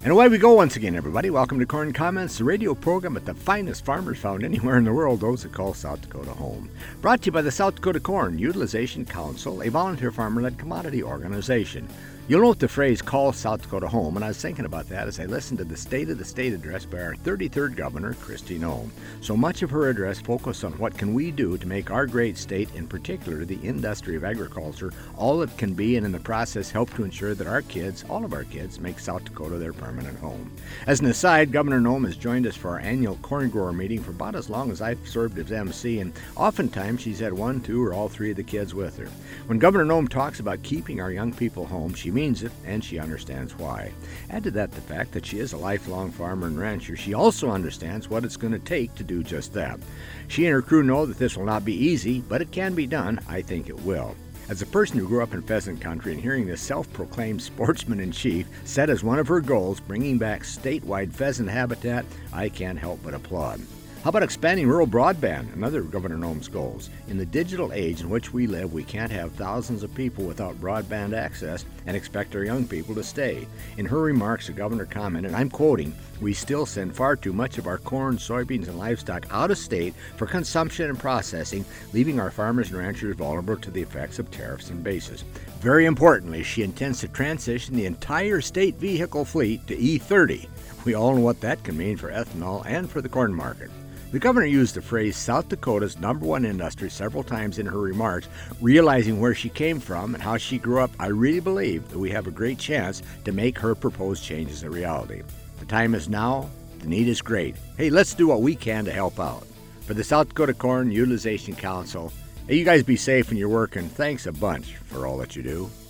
And away we go once again, everybody. Welcome to Corn Comments, the radio program with the finest farmers found anywhere in the world, those that call South Dakota home. Brought to you by the South Dakota Corn Utilization Council, a volunteer farmer-led commodity organization. You'll note the phrase, call South Dakota home, and I was thinking about that as I listened to the State of the State address by our 33rd Governor, Kristi Noem. So much of her address focused on what can we do to make our great state, in particular the industry of agriculture, all it can be, and in the process help to ensure that our kids, all of our kids, make South Dakota their permanent home. As an aside, Governor Noem has joined us for our annual corn grower meeting for about as long as I've served as MC, and oftentimes she's had one, two, or all three of the kids with her. When Governor Noem talks about keeping our young people home, she means it, and she understands why. Add to that the fact that she is a lifelong farmer and rancher. She also understands what it's going to take to do just that. She and her crew know that this will not be easy, but it can be done. I think it will. As a person who grew up in pheasant country and hearing this self-proclaimed sportsman-in-chief set as one of her goals bringing back statewide pheasant habitat, I can't help but applaud. How about expanding rural broadband, another of Governor Noem's goals? In the digital age in which we live, we can't have thousands of people without broadband access and expect our young people to stay. In her remarks, the governor commented, and I'm quoting, "We still send far too much of our corn, soybeans, and livestock out of state for consumption and processing, leaving our farmers and ranchers vulnerable to the effects of tariffs and bases." Very importantly, she intends to transition the entire state vehicle fleet to E30. We all know what that can mean for ethanol and for the corn market. The governor used the phrase South Dakota's #1 industry several times in her remarks, realizing where she came from and how she grew up. I really believe that we have a great chance to make her proposed changes a reality. The time is now. The need is great. Hey, let's do what we can to help out. For the South Dakota Corn Utilization Council, hey, you guys be safe in your work, and thanks a bunch for all that you do.